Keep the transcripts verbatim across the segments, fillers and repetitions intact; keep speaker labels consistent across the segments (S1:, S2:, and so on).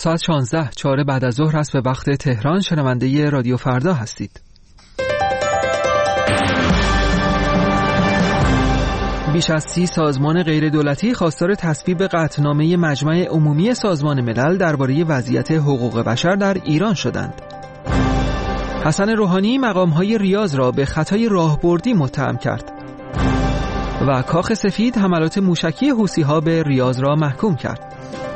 S1: ساعت شانزده چهار بعد از ظهر است به وقت تهران. شنونده رادیو فردا هستید. بیش از سی سازمان غیردولتی خواستار تصویب قطعنامه مجمع عمومی سازمان ملل درباره وضعیت حقوق بشر در ایران شدند. حسن روحانی مقام‌های ریاض را به خطای راهبردی متهم کرد و کاخ سفید حملات موشکی حوثی‌ها به ریاض را محکوم کرد.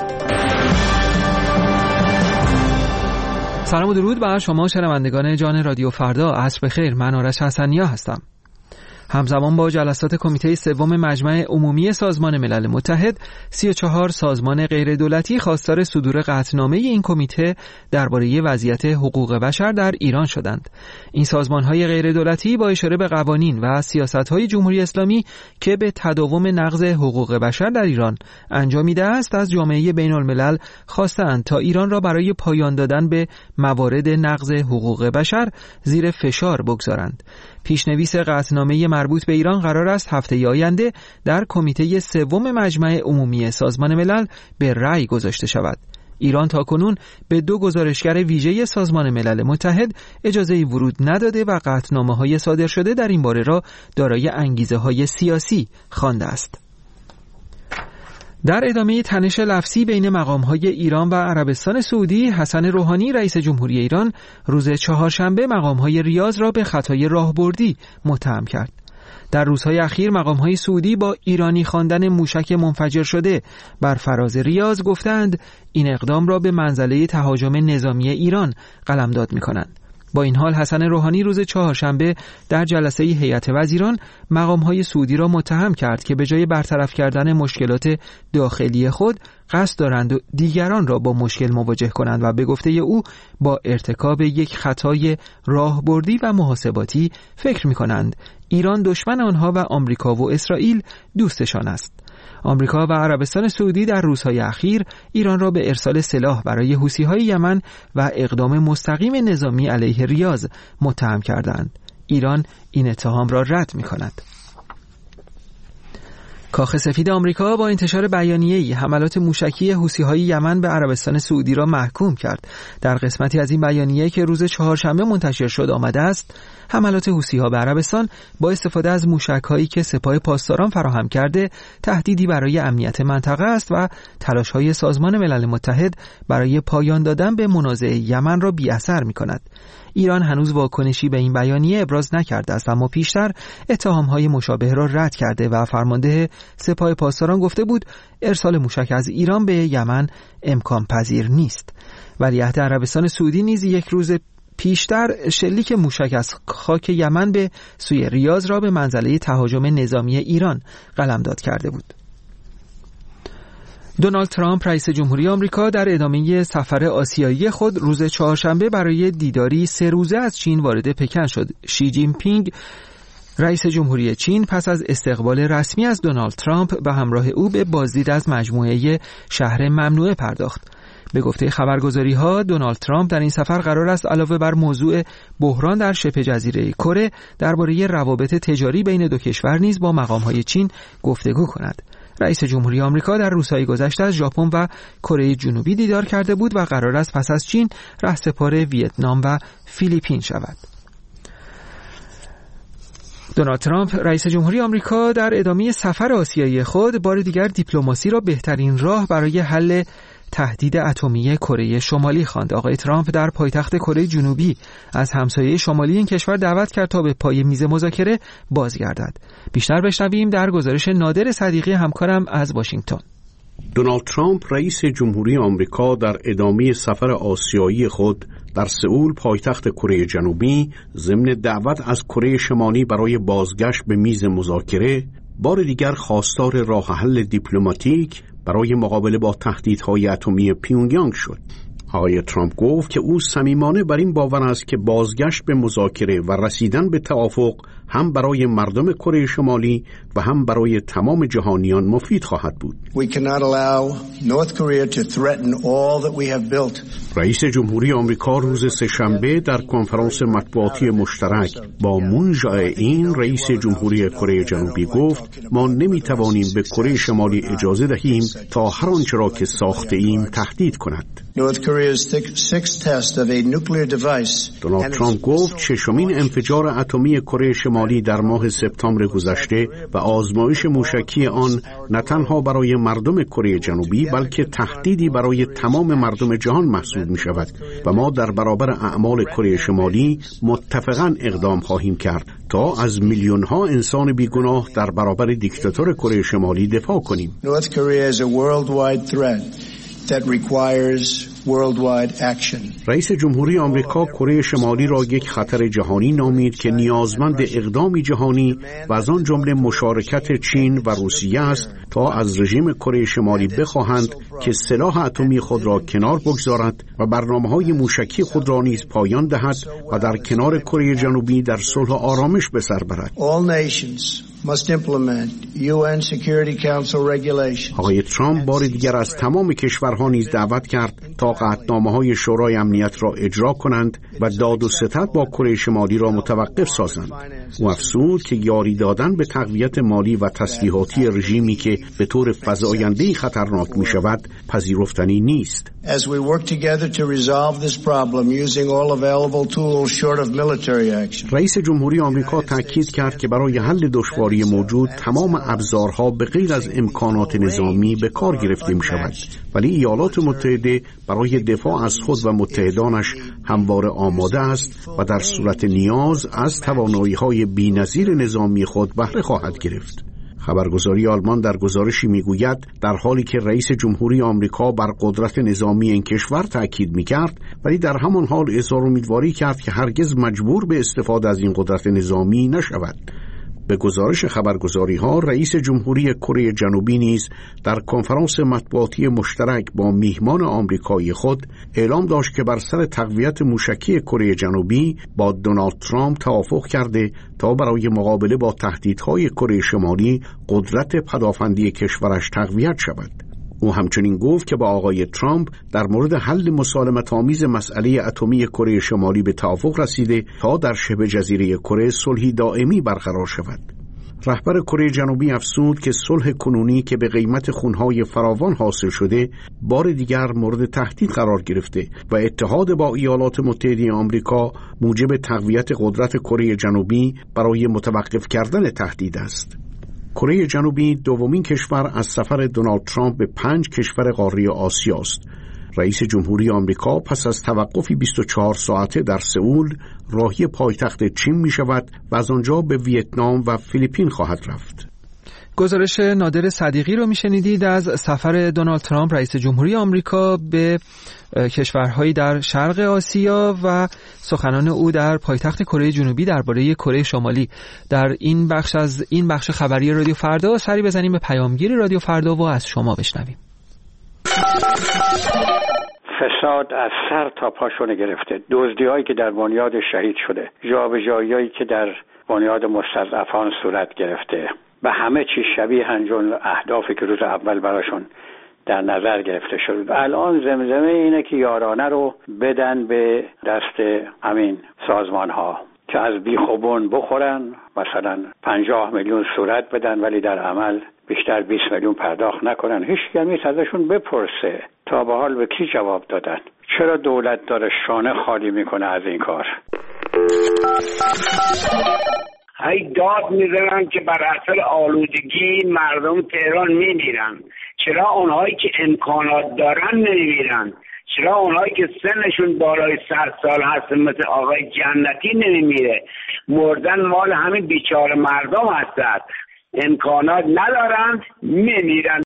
S1: سلام و درود بر شما شنوندگان جان رادیو فردا. عصر بخیر. من آرش حسنیا هستم. همزمان با جلسات کمیته سوم مجمع عمومی سازمان ملل متحد، سی و چهار سازمان غیردولتی خواستار صدور قطعنامه این کمیته درباره وضعیت حقوق بشر در ایران شدند. این سازمان‌های غیردولتی با اشاره به قوانین و سیاست‌های جمهوری اسلامی که به تداوم نقض حقوق بشر در ایران انجامیده است، از جامعه بین‌الملل خواستند تا ایران را برای پایان دادن به موارد نقض حقوق بشر زیر فشار بگذارند. پیشنویس قطعنامه مربوط به ایران قرار است هفته آینده در کمیته سوم مجمع عمومی سازمان ملل به رأی گذاشته شود. ایران تاکنون به دو گزارشگر ویژه سازمان ملل متحد اجازه ورود نداده و قطعنامه‌های صادر شده در این باره را دارای انگیزه‌های سیاسی خوانده است. در ادامه تنش لفظی بین مقام‌های ایران و عربستان سعودی، حسن روحانی رئیس جمهوری ایران روز چهارشنبه مقام‌های ریاض را به خطای راهبردی متهم کرد. در روزهای اخیر مقام‌های سعودی با ایرانی خواندن موشک منفجر شده بر فراز ریاض گفتند این اقدام را به منزله تهاجم نظامی ایران قلمداد می‌کنند. با این حال حسن روحانی روز چهارشنبه در جلسه هیئت وزیران مقام‌های سعودی را متهم کرد که به جای برطرف کردن مشکلات داخلی خود قصد دارند و دیگران را با مشکل مواجه کنند و به گفته او با ارتکاب یک خطای راهبردی و محاسباتی فکر می‌کنند ایران دشمن آنها و آمریکا و اسرائیل دوستشان است. آمریکا و عربستان سعودی در روزهای اخیر ایران را به ارسال سلاح برای حوثی‌های یمن و اقدام مستقیم نظامی علیه ریاض متهم کردند. ایران این اتهام را رد می‌کند. کاخ سفید آمریکا با انتشار بیانیه‌ای حملات موشکی حوثی‌های یمن به عربستان سعودی را محکوم کرد. در قسمتی از این بیانیه که روز چهارشنبه منتشر شد آمده است حملات حوثی‌ها به عربستان با استفاده از موشک‌هایی که سپاه پاسداران فراهم کرده تهدیدی برای امنیت منطقه است و تلاش‌های سازمان ملل متحد برای پایان دادن به منازعه یمن را بی‌اثر می‌کند. ایران هنوز واکنشی به این بیانیه ابراز نکرده است، اما پیشتر اتهام‌های مشابه را رد کرده و فرمانده سپاه پاسداران گفته بود ارسال موشک از ایران به یمن امکان پذیر نیست. ولیعهد عربستان سعودی نیز یک روز پیشتر شلیک موشک از خاک یمن به سوی ریاض را به منزله تهاجم نظامی ایران قلمداد کرده بود. دونالد ترامپ رئیس جمهوری آمریکا در ادامه سفر آسیایی خود روز چهارشنبه برای دیداری سه روزه از چین وارد پکن شد. شی جین پینگ رئیس جمهوری چین پس از استقبال رسمی از دونالد ترامپ به همراه او به بازدید از مجموعه شهر ممنوعه پرداخت. به گفته خبرگزاری‌ها دونالد ترامپ در این سفر قرار است علاوه بر موضوع بحران در شبه جزیره کره درباره روابط تجاری بین دو کشور نیز با مقام‌های چین گفتگو کند. رئیس جمهوری آمریکا در روزهای گذشته از ژاپن و کره جنوبی دیدار کرده بود و قرار است پس از چین رهسپار ویتنام و فیلیپین شود. دونالد ترامپ رئیس جمهوری آمریکا در ادامه سفر آسیایی خود بار دیگر دیپلماسی را بهترین راه برای حل تهدید اتمی کره شمالی خواند. آقای ترامپ در پایتخت کره جنوبی از همسایه شمالی این کشور دعوت کرد تا به پای میز مذاکره بازگردد. بیشتر بشنویم در گزارش نادر صدیقی همکارم از واشنگتن.
S2: دونالد ترامپ رئیس جمهوری آمریکا در ادامه سفر آسیایی خود در سئول پایتخت کره جنوبی ضمن دعوت از کره شمالی برای بازگشت به میز مذاکره بار دیگر خواستار راه حل دیپلماتیک برای مقابله با تهدیدهای اتمی پیونگیانگ شد. آقای ترامپ گفت که او صمیمانه بر این باور است که بازگشت به مذاکره و رسیدن به توافق هم برای مردم کره شمالی و هم برای تمام جهانیان مفید خواهد بود.
S3: We cannot allow North Korea to threaten all that we have built.
S2: رئیس جمهوری آمریکا روز سه‌شنبه در کنفرانس مطبوعاتی مشترک با مون جائین رئیس جمهوری کره جنوبی گفت ما نمیتوانیم به کره شمالی اجازه دهیم تا هر آنچه را که ساخته ایم تهدید کند.
S3: North Korea's sixth test of a nuclear device.
S2: دونالد ترامپ گفت ششمین انفجار اتمی کره شمالی در ماه سپتامبر گذشته و آزمایش موشکی آن نه تنها برای مردم کره جنوبی بلکه تهدیدی برای تمام مردم جهان محسوب می شود و ما در برابر اعمال کره شمالی متفقاً اقدام خواهیم کرد تا از میلیون ها انسان بیگناه در برابر دیکتاتور کره شمالی دفاع کنیم.
S3: North Korea is a worldwide threat that requires worldwide action.
S2: رئیس جمهوری آمریکا کره شمالی را یک خطر جهانی نامید که نیازمند اقدامی جهانی و از آن جمله مشارکت چین و روسیه است تا از رژیم کره شمالی بخواهند که سلاح اتمی خود را کنار بگذارد و برنامه‌های موشکی خود را نیز پایان دهد و در کنار کره جنوبی در صلح و آرامش به سر برد.
S3: All nations must implement یو ان Security Council regulations.
S2: آقای ترامپ بار دیگر از تمام کشورها نیز دعوت کرد تا قطعنامه‌های شورای امنیت را اجرا کنند و داد و ستد با کره شمالی را متوقف سازند. او افزود که یاری دادن به تقویت مالی و تسلیحاتی رژیمی که به طور فزاینده‌ای خطرناک می‌شود پذیرفتنی نیست.
S3: As we work together to resolve this problem using all available tools short of military action.
S2: رئیس جمهوری آمریکا تاکید کرد که برای حل دشواری موجود تمام ابزارها به غیر از امکانات نظامی به کار گرفته می‌شود، ولی ایالات متحده برای دفاع از خود و متحدانش همواره آماده است و در صورت نیاز از توانایی‌های بی‌نظیر نظامی خود بهره خواهد گرفت. خبرگزاری آلمان در گزارشی میگوید در حالی که رئیس جمهوری آمریکا بر قدرت نظامی این کشور تأکید میکرد، ولی در همان حال اظهار امیدواری کرد که هرگز مجبور به استفاده از این قدرت نظامی نشود. به گزارش خبرگزاری‌ها رئیس جمهوری کره جنوبی نیز در کنفرانس مطبوعاتی مشترک با میهمان آمریکایی خود اعلام داشت که بر سر تقویت موشکی کره جنوبی با دونالد ترامپ توافق کرده تا برای مقابله با تهدیدهای کره شمالی قدرت پدافندی کشورش تقویت شود. او همچنین گفت که با آقای ترامپ در مورد حل مسالمت‌آمیز مسئله اتمی کره شمالی به توافق رسیده تا در شبه جزیره کره صلحی دائمی برقرار شود. رهبر کره جنوبی افزود که صلح کنونی که به قیمت خونهای فراوان حاصل شده بار دیگر مورد تهدید قرار گرفته و اتحاد با ایالات متحده آمریکا موجب تقویت قدرت کره جنوبی برای متوقف کردن تهدید است. کره جنوبی دومین کشور از سفر دونالد ترامپ به پنج کشور قاره آسیا است. رئیس جمهوری آمریکا پس از توقفی بیست و چهار ساعته در سئول راهی پایتخت چین می شود و از آنجا به ویتنام و فیلیپین خواهد رفت.
S1: گزارش نادر صدیقی رو میشنیدید از سفر دونالد ترامپ رئیس جمهوری آمریکا به کشورهایی در شرق آسیا و سخنان او در پایتخت کره جنوبی درباره کره شمالی. در این بخش از این بخش خبری رادیو فردا سری بزنیم به پیامگیر رادیو فردا و از شما بشنویم.
S4: فساد از سر تا پا شونه گرفته، دزدی‌هایی که در بنیاد شهید شده، جابجایی‌هایی که در بنیاد مستضعفان صورت گرفته، به همه چیز شبیه هنجون اهدافی که روز اول براشون در نظر گرفته شد. الان زمزمه اینه که یارانه رو بدن به دست همین سازمان ها که از بیخوبون بخورن، مثلا پنجاه میلیون صورت بدن ولی در عمل بیشتر بیست میلیون پرداخت نکنن. هیچ کسی نیست ازشون بپرسه تا به حال به کی جواب دادن. چرا دولت داره شانه خالی میکنه از این کار؟
S5: هی داد میزنن که بر اثر آلودگی مردم تهران میمیرن. چرا اونهایی که امکانات دارن نمیمیرن؟ چرا اونهایی که سنشون بالای صد سال هست مثل آقای جنتی نمیمیره؟ مردن مال همین بیچاره مردم هستند، امکانات ندارن میمیرن.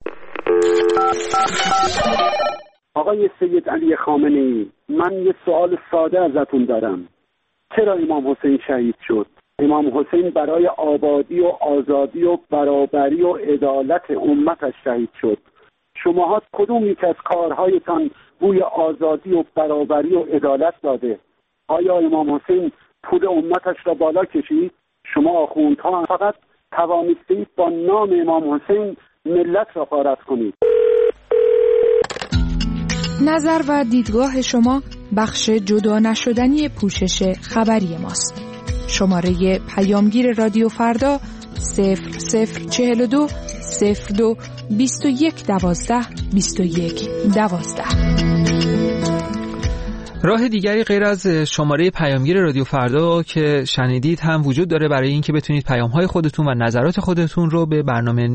S6: آقای سید علی خامنه‌ای، من یه سوال ساده ازتون دارم. چرا امام حسین شهید شد؟ امام حسین برای آبادی و آزادی و برابری و عدالت امتش شهید شد. شماها کدوم یک از کارهایتان بوی آزادی و برابری و عدالت داده؟ آیا امام حسین پول امتش را بالا کشید؟ شما آخوندها فقط توانستید با نام امام حسین ملت را غارت کنید.
S7: نظر و دیدگاه شما بخش جدا نشدنی پوشش خبری ماست. شماره پیامگیر رادیو فردا صفر صفر چهل و دو صفر دو بیست و یک دوازده بیست و یک دوازده.
S1: راه دیگری غیر از شماره پیامگیر رادیو فردا که شنیدید هم وجود داره برای اینکه بتونید پیام‌های خودتون و نظرات خودتون رو به برنامه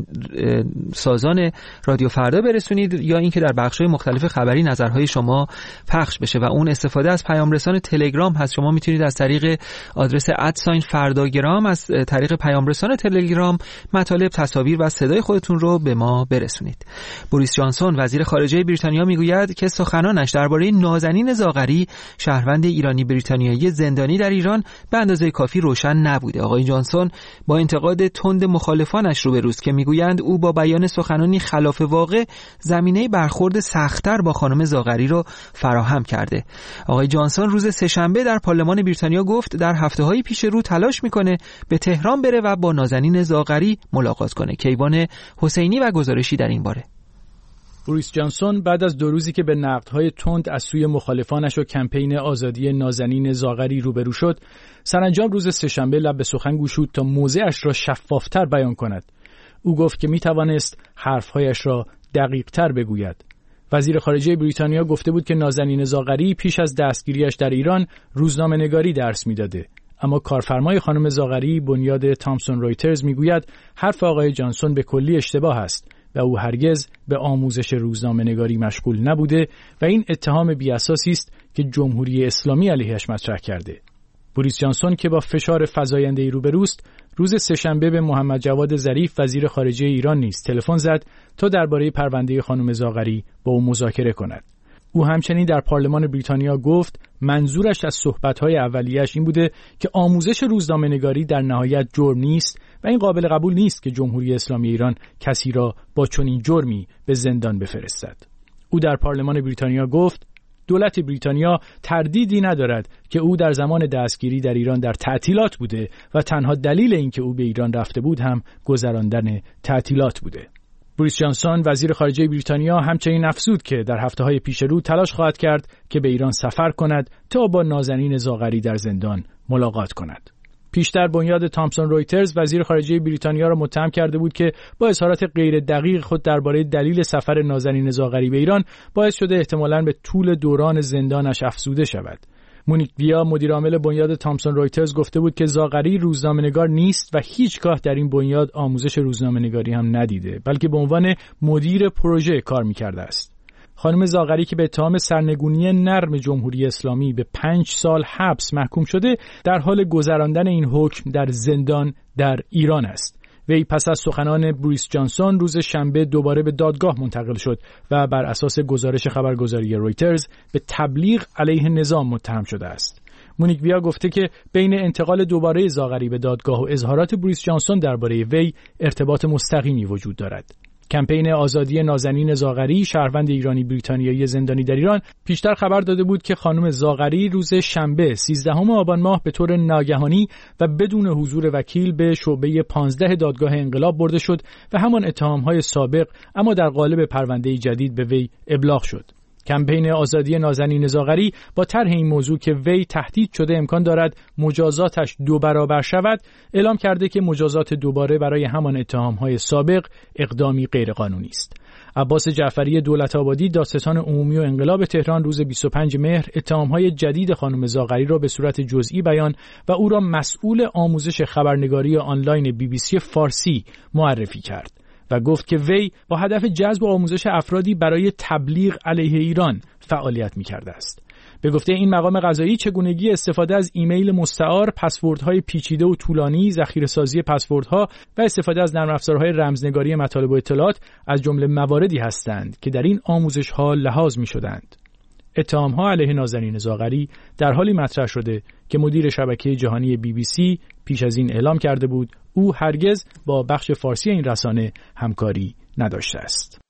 S1: سازان رادیو فردا برسونید یا اینکه در بخش‌های مختلف خبری نظرهای شما پخش بشه و اون استفاده از پیام رسان تلگرام هست. شما میتونید از طریق آدرس ادساین فرداگرام از طریق پیام رسان تلگرام مطالب، تصاویر و صدای خودتون رو به ما برسونید. بوریس جانسون وزیر خارجه بریتانیا میگوید که سخنانش درباره نازنین زاغری شهروند ایرانی بریتانیایی زندانی در ایران به اندازه کافی روشن نبوده. آقای جانسون با انتقاد تند مخالفانش روبروست که میگویند او با بیان سخنانی خلاف واقع زمینه برخورد سخت‌تر با خانم زاغری را فراهم کرده. آقای جانسون روز سه‌شنبه در پارلمان بریتانیا گفت در هفته‌های پیش رو تلاش میکنه به تهران بره و با نازنین زاغری ملاقات کنه. کیوان حسینی و گزارشی در این باره.
S8: بوریس جانسون بعد از دو روزی که به نقدهای تند از سوی مخالفانش و کمپین آزادی نازنین زاغری روبرو شد، سرانجام روز سه‌شنبه لب به سخن گشود تا موضعش را شفافتر بیان کند. او گفت که می توانست حرفهایش را دقیق‌تر بگوید. وزیر خارجه بریتانیا گفته بود که نازنین زاغری پیش از دستگیریش در ایران روزنامه‌نگاری درس می‌داده. اما کارفرمای خانم زاغری بنیاد تامسون رویترز میگوید حرف آقای جانسون به کلی اشتباه است و او هرگز به آموزش روزنامه‌نگاری مشغول نبوده و این اتهام بی‌اساسی است که جمهوری اسلامی علیهش مطرح کرده. بوریس جانسون که با فشار فزاینده‌ای روبروست، روز سه‌شنبه به محمد جواد ظریف وزیر خارجه ایران نیز تلفن زد تا درباره پرونده خانم زاغری با او مذاکره کند. او همچنین در پارلمان بریتانیا گفت منظورش از صحبت‌های اولیه‌اش این بوده که آموزش روزنامه‌نگاری در نهایت جرم نیست و این قابل قبول نیست که جمهوری اسلامی ایران کسی را با چنین جرمی به زندان بفرستد. او در پارلمان بریتانیا گفت دولت بریتانیا تردیدی ندارد که او در زمان دستگیری در ایران در تعطیلات بوده و تنها دلیل اینکه او به ایران رفته بود هم گذراندن تعطیلات بوده. بوریس جانسون وزیر خارجه بریتانیا همچنین افزود که در هفته‌های پیش رو تلاش خواهد کرد که به ایران سفر کند تا با نازنین زاغری در زندان ملاقات کند. پیشتر بنیاد تامسون رویترز وزیر خارجه بریتانیا را متهم کرده بود که با اظهارات غیر دقیق خود درباره دلیل سفر نازنین زاغری به ایران باعث شده احتمالاً به طول دوران زندانش افزوده شود. مونیک ویا مدیر عامل بنیاد تامسون رویترز گفته بود که زاغری روزنامه‌نگار نیست و هیچگاه در این بنیاد آموزش روزنامه‌نگاری هم ندیده، بلکه به عنوان مدیر پروژه کار می‌کرده است. خانم زاغری که به اتهام سرنگونی نرم جمهوری اسلامی به پنج سال حبس محکوم شده، در حال گذراندن این حکم در زندان در ایران است. وی پس از سخنان بوریس جانسون روز شنبه دوباره به دادگاه منتقل شد و بر اساس گزارش خبرگزاری رویترز به تبلیغ علیه نظام متهم شده است. مونیک ویا گفته که بین انتقال دوباره زاغری به دادگاه و اظهارات بوریس جانسون درباره وی ارتباط مستقیمی وجود دارد. کمپین آزادی نازنین زاغری شهروند ایرانی بریتانیایی زندانی در ایران پیشتر خبر داده بود که خانم زاغری روز شنبه سیزدهم آبان ماه به طور ناگهانی و بدون حضور وکیل به شعبه پانزده دادگاه انقلاب برده شد و همان اتهام‌های سابق اما در قالب پرونده جدید به وی ابلاغ شد. کمپین آزادی نازنین زاغری با طرح این موضوع که وی تهدید شده امکان دارد مجازاتش دو برابر شود، اعلام کرده که مجازات دوباره برای همان اتهام‌های سابق اقدامی غیرقانونی است. عباس جعفری دولت‌آبادی دادستان عمومی و انقلاب تهران روز بیست و پنجم مهر اتهام‌های جدید خانم زاغری را به صورت جزئی بیان و او را مسئول آموزش خبرنگاری آنلاین بی بی سی فارسی معرفی کرد و گفت که وی با هدف جذب و آموزش افرادی برای تبلیغ علیه ایران فعالیت می‌کرده است. به گفته این مقام قضایی چگونگی استفاده از ایمیل مستعار، پسوردهای پیچیده و طولانی، ذخیره‌سازی پسوردها و استفاده از نرم افزارهای رمزنگاری مطالب و اطلاعات از جمله مواردی هستند که در این آموزش‌ها لحاظ می‌شدند. اتهام‌ها علیه نازنین زاغری در حالی مطرح شده که مدیر شبکه جهانی بی بی سی پیش از این اعلام کرده بود او هرگز با بخش فارسی این رسانه همکاری نداشته است.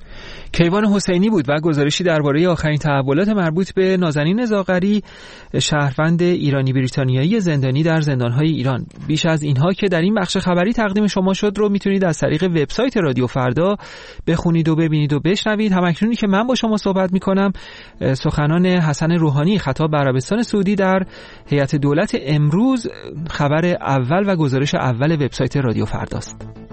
S1: کیوان حسینی بود و گزارشی درباره آخرین تحولات مربوط به نازنین زاغری، شهروند ایرانی بریتانیایی زندانی در زندان‌های ایران. بیش از اینها که در این بخش خبری تقدیم شما شد رو میتونید از طریق وبسایت رادیو فردا بخونید و ببینید و بشنوید. همکنونی که من با شما صحبت میکنم، سخنان حسن روحانی خطاب به عربستان سعودی در هیئت دولت امروز خبر اول و گزارش اول وبسایت رادیو فرداست.